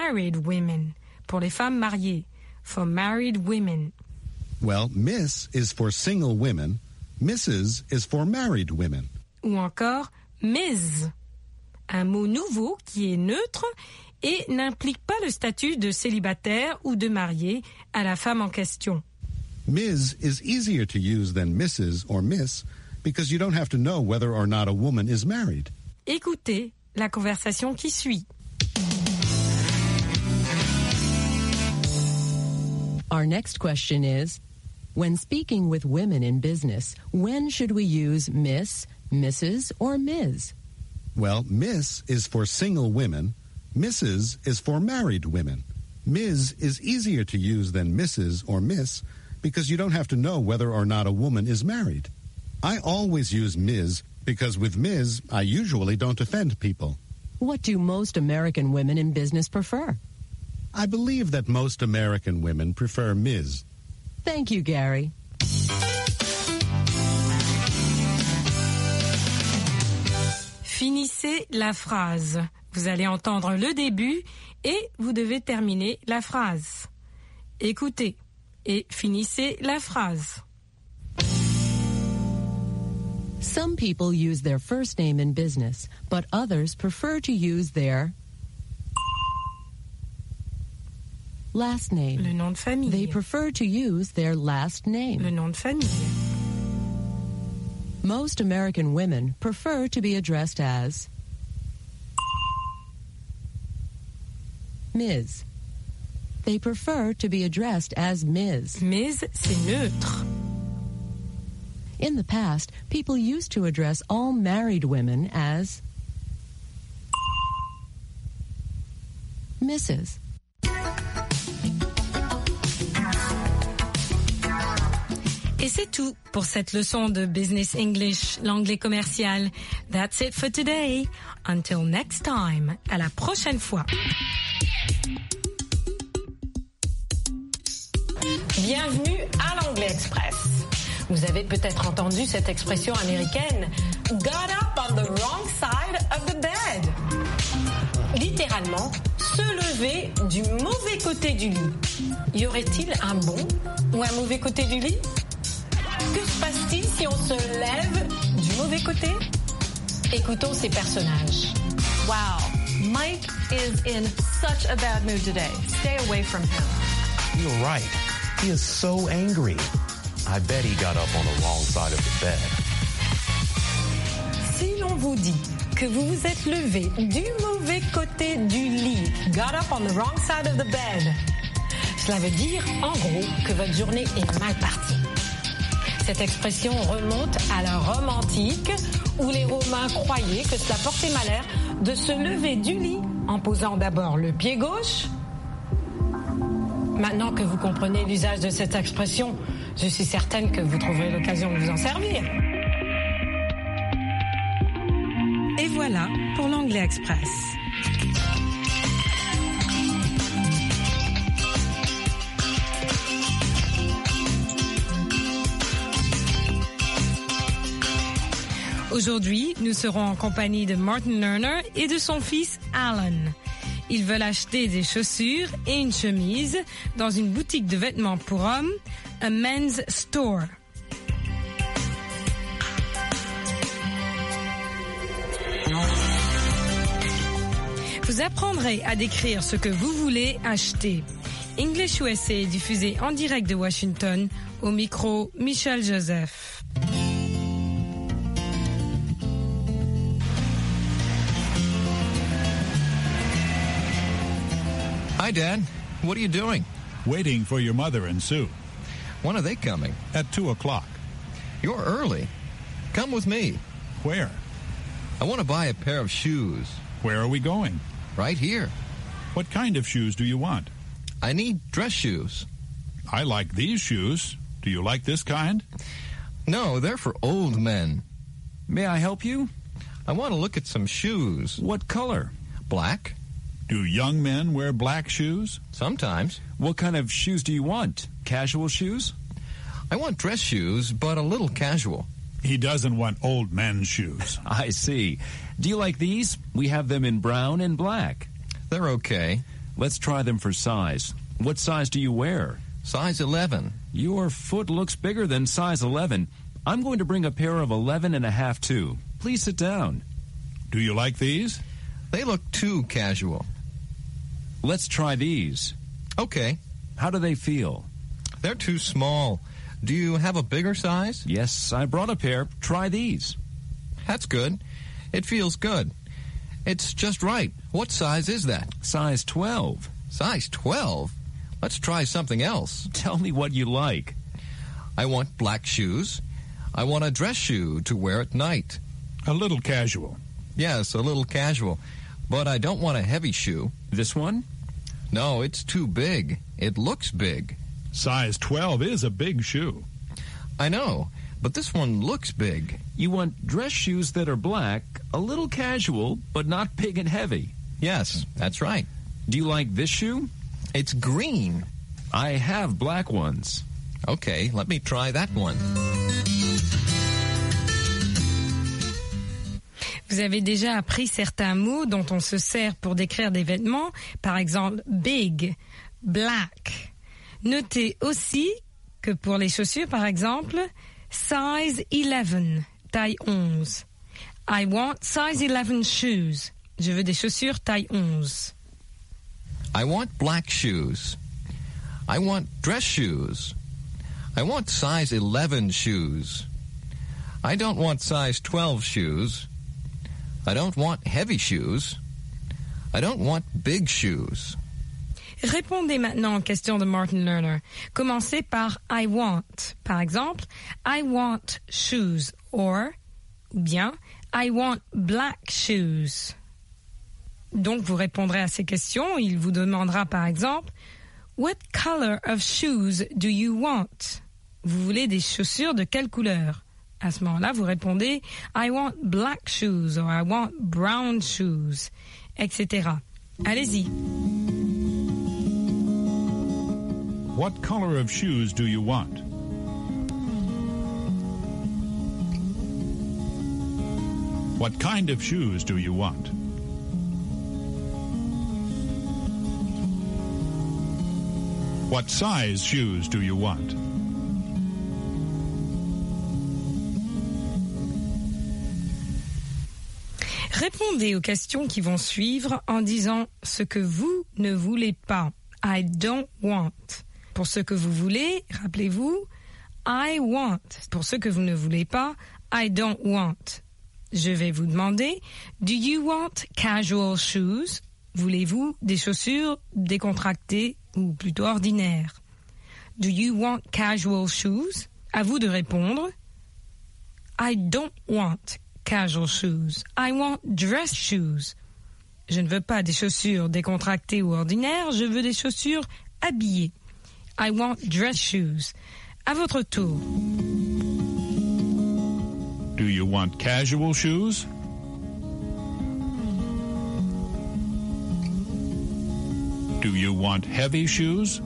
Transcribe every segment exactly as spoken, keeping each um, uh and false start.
married women. Pour les femmes mariées. For married women. Well, Miss is for single women. Missus is for married women. Ou encore Miz. Un mot nouveau qui est neutre et n'implique pas le statut de célibataire ou de marié à la femme en question. Miz is easier to use than Missus or Miss because you don't have to know whether or not a woman is married. Écoutez la conversation qui suit. Our next question is, when speaking with women in business, when should we use Miss, Missus, or Miz? Well, Miss is for single women. Missus is for married women. Miz is easier to use than Missus or Miss because you don't have to know whether or not a woman is married. I always use Miz because with Miz, I usually don't offend people. What do most American women in business prefer? I believe that most American women prefer Miz. Thank you, Gary. Finissez la phrase. Vous allez entendre le début et vous devez terminer la phrase. Écoutez et finissez la phrase. Some people use their first name in business, but others prefer to use their last name. Le nom de famille. They prefer to use their last name. Le nom de famille. Most American women prefer to be addressed as Miz. They prefer to be addressed as Miz. Miz, c'est neutre. In the past, people used to address all married women as Missus Et c'est tout pour cette leçon de Business English, l'anglais commercial. That's it for today. Until next time. À la prochaine fois. Bienvenue à l'Anglais Express. Vous avez peut-être entendu cette expression américaine « got up on the wrong side of the bed ». Littéralement, se lever du mauvais côté du lit. Y aurait-il un bon ou un mauvais côté du lit ? Que se passe-t-il si on se lève du mauvais côté ? Écoutons ces personnages. Wow, Mike is in such a bad mood today. Stay away from him. You're right. He is so angry. I bet he got up on the wrong side of the bed. Si l'on vous dit que vous vous êtes levé du mauvais côté du lit, got up on the wrong side of the bed, cela veut dire, en gros, que votre journée est mal partie. Cette expression remonte à la Rome antique, où les Romains croyaient que cela portait malheur de se lever du lit en posant d'abord le pied gauche. Maintenant que vous comprenez l'usage de cette expression, je suis certaine que vous trouverez l'occasion de vous en servir. Et voilà pour l'Anglais Express. Aujourd'hui, nous serons en compagnie de Martin Lerner et de son fils Alan. Ils veulent acheter des chaussures et une chemise dans une boutique de vêtements pour hommes, a men's store. Vous apprendrez à décrire ce que vous voulez acheter. English U S A est diffusé en direct de Washington, au micro Michel Joseph. Hi, Dad. What are you doing? Waiting for your mother and Sue. When are they coming? At two o'clock. You're early. Come with me. Where? I want to buy a pair of shoes. Where are we going? Right here. What kind of shoes do you want? I need dress shoes. I like these shoes. Do you like this kind? No, they're for old men. May I help you? I want to look at some shoes. What color? Black. Do young men wear black shoes? Sometimes. What kind of shoes do you want? Casual shoes? I want dress shoes, but a little casual. He doesn't want old men's shoes. I see. Do you like these? We have them in brown and black. They're okay. Let's try them for size. What size do you wear? Size eleven. Your foot looks bigger than size eleven. I'm going to bring a pair of eleven and a half too. Please sit down. Do you like these? They look too casual. Let's try these. Okay. How do they feel? They're too small. Do you have a bigger size? Yes, I brought a pair. Try these. That's good. It feels good. It's just right. What size is that? Size twelve. Size twelve? Let's try something else. Tell me what you like. I want black shoes. I want a dress shoe to wear at night. A little casual. Yes, a little casual. But I don't want a heavy shoe. This one? No, it's too big. It looks big. Size twelve is a big shoe. I know, but this one looks big. You want dress shoes that are black, a little casual, but not big and heavy. Yes, that's right. Do you like this shoe? It's green. I have black ones. Okay, let me try that one. Vous avez déjà appris certains mots dont on se sert pour décrire des vêtements, par exemple big, black. Notez aussi que pour les chaussures, par exemple, size eleven, taille onze. I want size eleven shoes. Je veux des chaussures taille onze. I want black shoes. I want dress shoes. I want size eleven shoes. I don't want size twelve shoes. I don't want heavy shoes. I don't want big shoes. Répondez maintenant aux questions de Martin Lerner. Commencez par I want. Par exemple, I want shoes or, ou bien, I want black shoes. Donc, vous répondrez à ces questions. Il vous demandera par exemple, what color of shoes do you want? Vous voulez des chaussures de quelle couleur? À ce moment-là, vous répondez I want black shoes or I want brown shoes, et cetera. Allez-y. What color of shoes do you want? What kind of shoes do you want? What size shoes do you want? Répondez aux questions qui vont suivre en disant ce que vous ne voulez pas. I don't want. Pour ce que vous voulez, rappelez-vous, I want. Pour ce que vous ne voulez pas, I don't want. Je vais vous demander, do you want casual shoes? Voulez-vous des chaussures décontractées ou plutôt ordinaires? Do you want casual shoes? À vous de répondre. I don't want casual shoes. I want dress shoes. Je ne veux pas des chaussures décontractées ou ordinaires, je veux des chaussures habillées. I want dress shoes. À votre tour. Do you want casual shoes? Do you want heavy shoes?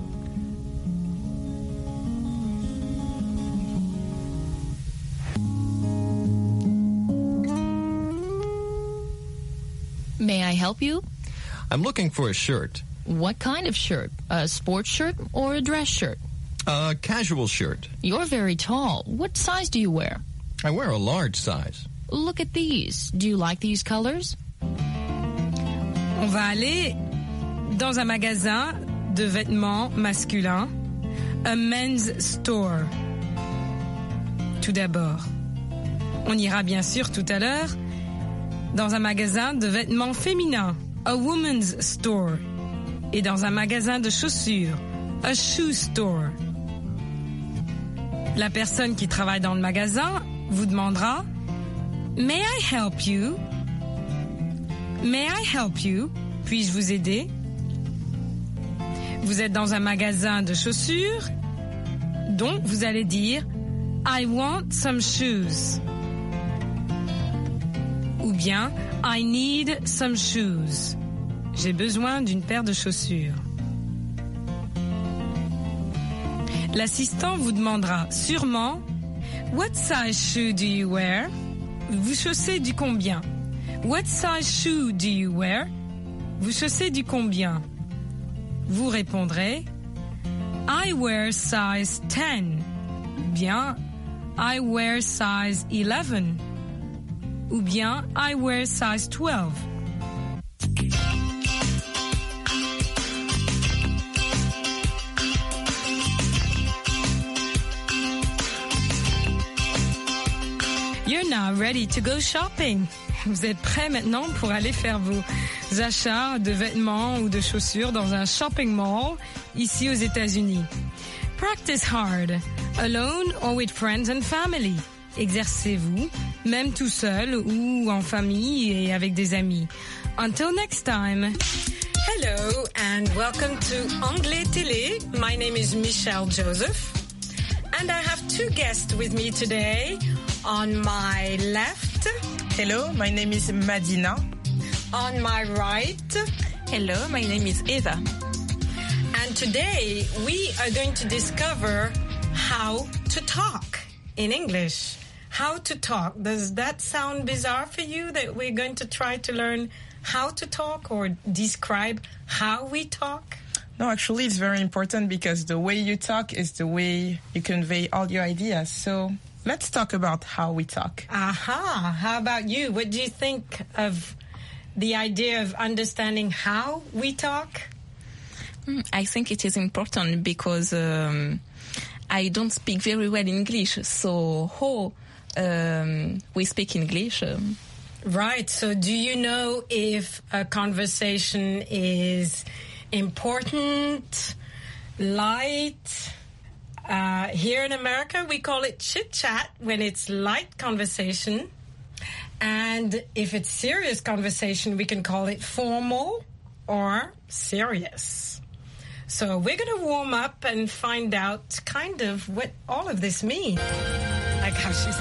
May I help you? I'm looking for a shirt. What kind of shirt? A sports shirt or a dress shirt? A casual shirt. You're very tall. What size do you wear? I wear a large size. Look at these. Do you like these colors? On va aller dans un magasin de vêtements masculins, a men's store. Tout d'abord. On ira bien sûr tout à l'heure dans un magasin de vêtements féminins, a woman's store. Et dans un magasin de chaussures, a shoe store. La personne qui travaille dans le magasin vous demandera « May I help you? May I help you? Puis-je vous aider? » Vous êtes dans un magasin de chaussures, donc vous allez dire « I want some shoes » ou bien « I need some shoes ». J'ai besoin d'une paire de chaussures. L'assistant vous demandera sûrement « What size shoe do you wear? » Vous chaussez du combien? « What size shoe do you wear? » Vous chaussez du combien? vous répondrez I wear size ten. Bien, I wear size eleven. Ou bien, I wear size twelve. You're now ready to go shopping. Vous êtes prêts maintenant pour aller faire vos achats de vêtements ou de chaussures dans un shopping mall ici aux États-Unis. Practice hard, alone or with friends and family. Exercez-vous, même tout seul ou en famille et avec des amis. Until next time. Hello and welcome to Anglais Télé. My name is Michelle Joseph. And I have two guests with me today. On my left. Hello, my name is Madina. On my right. Hello, my name is Eva. And today we are going to discover how to talk in English. How to talk. Does that sound bizarre for you that we're going to try to learn how to talk or describe how we talk? No, actually it's very important because the way you talk is the way you convey all your ideas. So let's talk about how we talk. Aha. How about you? What do you think of the idea of understanding how we talk? I think it is important because um, I don't speak very well English. So how um, we speak English? Um, right. So do you know if a conversation is important, light? Uh, here in America, we call it chit-chat when it's light conversation. And if it's serious conversation, we can call it formal or serious. So we're going to warm up and find out kind of what all of this means. Like how she's...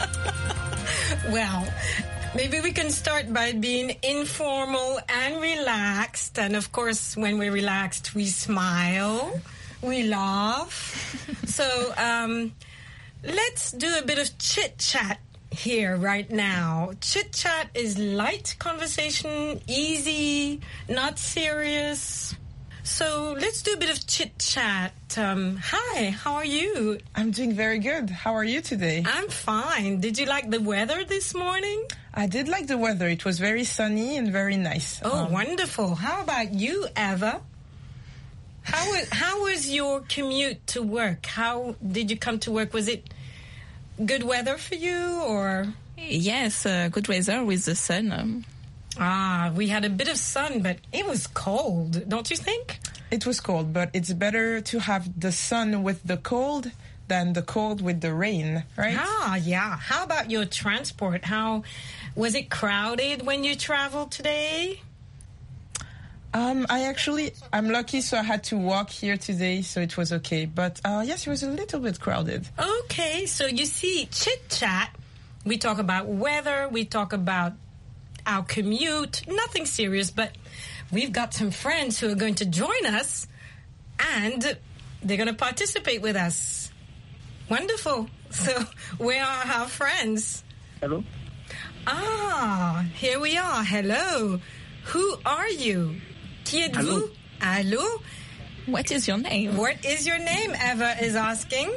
Well, maybe we can start by being informal and relaxed. And of course, when we're relaxed, we smile. We laugh. So um, let's do a bit of chit-chat here right now. Chit-chat is light conversation, easy, not serious. So let's do a bit of chit-chat. Um, hi, how are you? I'm doing very good. How are you today? I'm fine. Did you like the weather this morning? I did like the weather. It was very sunny and very nice. Oh, um, wonderful. How about you, Eva? How was, how was your commute to work? How did you come to work? Was it good weather for you or? Yes, uh, good weather with the sun. Um. Ah, we had a bit of sun, but it was cold, don't you think? It was cold, but it's better to have the sun with the cold than the cold with the rain, right? Ah, yeah. How about your transport? How was it crowded when you traveled today? Um, I actually, I'm lucky, so I had to walk here today, so it was okay. But uh, yes, it was a little bit crowded. Okay, so you see, chit-chat, we talk about weather, we talk about our commute, nothing serious, but we've got some friends who are going to join us, and they're going to participate with us. Wonderful. So, where are our friends? Hello. Ah, here we are. Hello. Who are you? Qui êtes-vous? Allô? What is your name? What is your name? Eva is asking.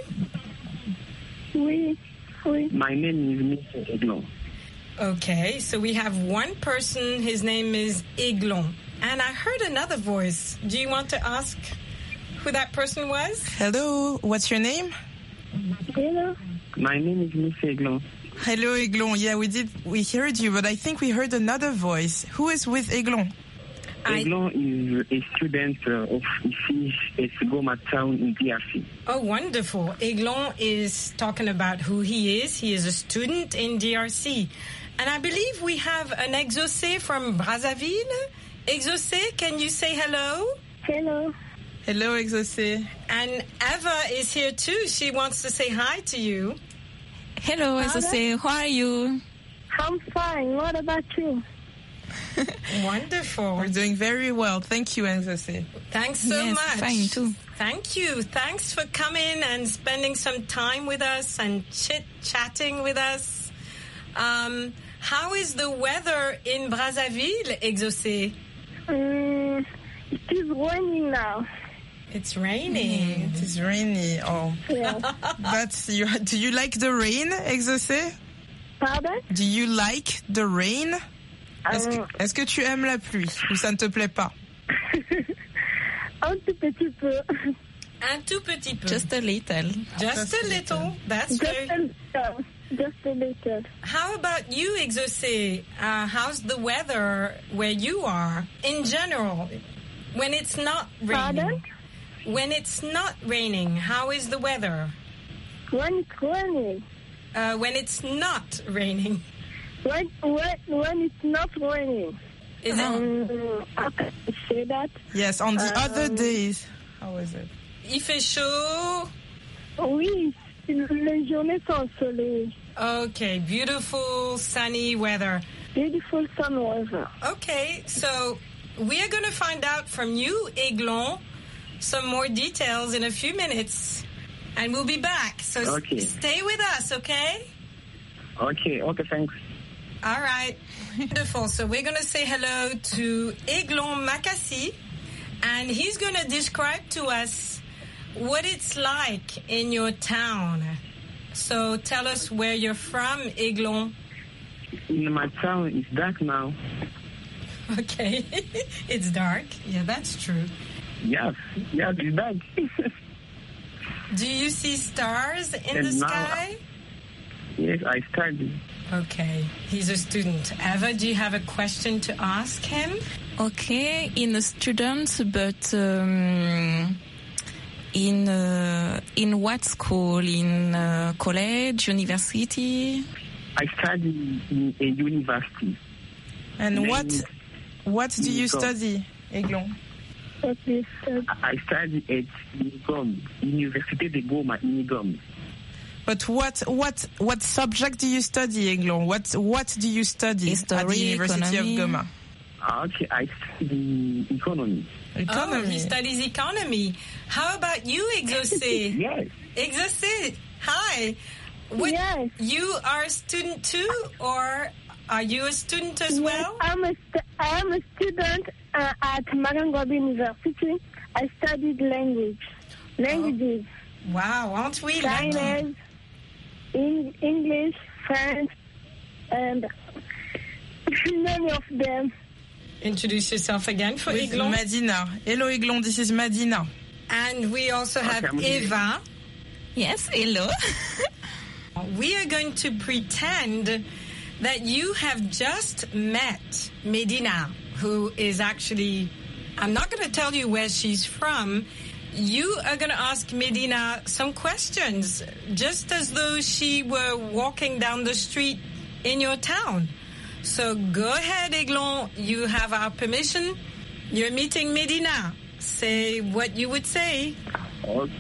Oui, oui. My name is Mister Eglon. Okay, so we have one person. His name is Eglon. And I heard another voice. Do you want to ask who that person was? Hello, what's your name? Hello. My name is Mister Eglon. Hello, Eglon. Yeah, we did. We heard you, but I think we heard another voice. Who is with Eglon? Eglon is a student uh, of Ici Esgoma town in D R C. Oh, wonderful. Eglon is talking about who he is. He is a student in D R C. And I believe we have an Exaucé from Brazzaville. Exaucé, can you say hello? Hello. Hello, Exaucé. And Eva is here too. She wants to say hi to you. Hello, Exaucé. How are you? I'm fine. What about you? Wonderful. We're doing very well. Thank you, Exaucé. Thanks so yes, much. Fine too. Thank you. Thanks for coming and spending some time with us and chit-chatting with us. Um, how is the weather in Brazzaville, Exaucé? Um, It is raining now. It's raining. Mm, it is rainy. Oh, yeah. That's you. Do you like the rain, Exaucé? Pardon? Do you like the rain? Est-ce que, Um, est-ce que tu aimes la pluie ou ça ne te plaît pas? Un tout petit peu. Un tout petit peu. Just a little. Just a little. That's Just very... a little. Just a little. How about you, Exaucé? Uh, how's the weather where you are in general? When it's not raining. Pardon? When it's not raining, how is the weather? When it's raining. Uh, when it's not raining. When, when, when it's not raining. Is it? Um, how can I say that? Yes, on the Um, other days. How is it? Il fait chaud. Oui, les journées sont ensoleillées. Okay, beautiful sunny weather. Beautiful sun weather. Okay, so we are going to find out from you, Aiglon, some more details in a few minutes. And we'll be back. So s- Okay. stay with us, okay? Okay, okay, thanks. All right. Wonderful. So we're going to say hello to Aiglon Makassi, and he's going to describe to us what it's like in your town. So tell us where you're from, Aiglon. In my town, it's dark now. Okay. It's dark. Yeah, that's true. Yes, yes, it's dark. Do you see stars in And the now- sky? Yes, I study. Okay. He's a student. Eva, do you have a question to ask him? Okay, in a student, but um, in uh, in what school? In uh, college, university? I study in a university. And Then what what do you Nico. study, Aiglon? What is that? I study at Unigom, Université de Goma, Unigom. But what what what subject do you study, Aiglon? What what do you study at the History, University economy. of Goma? Okay, I study economy. Oh, he studies economy. How about you, Exaucé? Yes. Exaucé, hi. What, Yes. You are a student too, or are you a student as well? I'm a st- I am a student uh, at Marangwabi University. I studied language. Languages. Wow, aren't we lucky? Chinese, in- English, French, and many of them. Introduce yourself again for With Aiglon. Madina. Hello, Aiglon. This is Madina. And we also have I'm here. Eva. Yes, hello. We are going to pretend that you have just met Medina, who is actually, I'm not going to tell you where she's from. You are going to ask Medina some questions, just as though she were walking down the street in your town. So go ahead, Aiglon. You have our permission. You're meeting Medina. Say what you would say. Okay.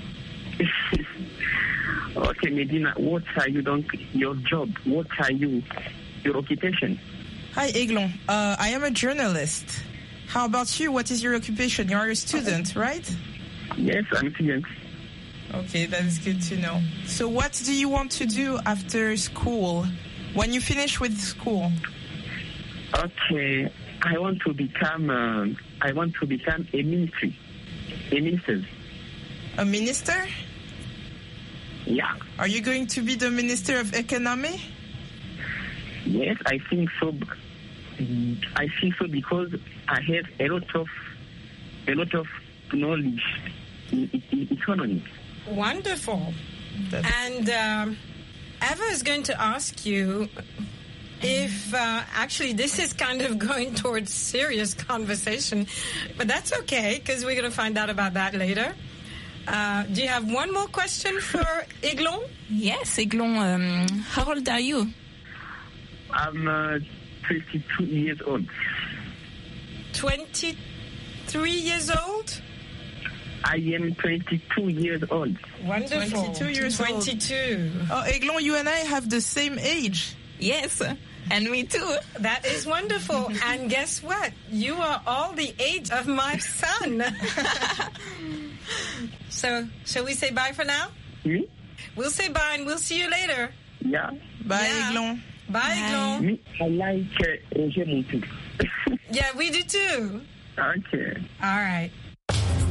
Okay, Medina, what are you doing? Your job? What are you? Your occupation? Hi, Aiglon. Uh, I am a journalist. How about you? What is your occupation? You are a student, right? Yes, I'm a student. Okay, that is good to know. So what do you want to do after school? When you finish with school? Okay, I want to become. Uh, I want to become a ministry, a minister. A minister? Yeah. Are you going to be the Minister of Economy? Yes, I think so. I think so because I have a lot of, a lot of knowledge in, in economy. Wonderful. And um, Eva is going to ask you if, uh, actually, this is kind of going towards serious conversation, but that's okay because we're going to find out about that later. Uh, do you have one more question for Aiglon? Yes, Aiglon. Um, how old are you? I'm uh, twenty-two years old. twenty-three years old? I am twenty-two years old. Wonderful. twenty-two years old. twenty-two. Oh, Aiglon, you and I have the same age. Yes, and me too. That is wonderful. And guess what? You are all the age of my son. So, shall we say bye for now? Hmm? We'll say bye and we'll see you later. Yeah. Bye, Yeah. Aiglon. Bye, Aiglon. Me, I like uh, Roger Montu. Yeah, we do too. Okay. All right.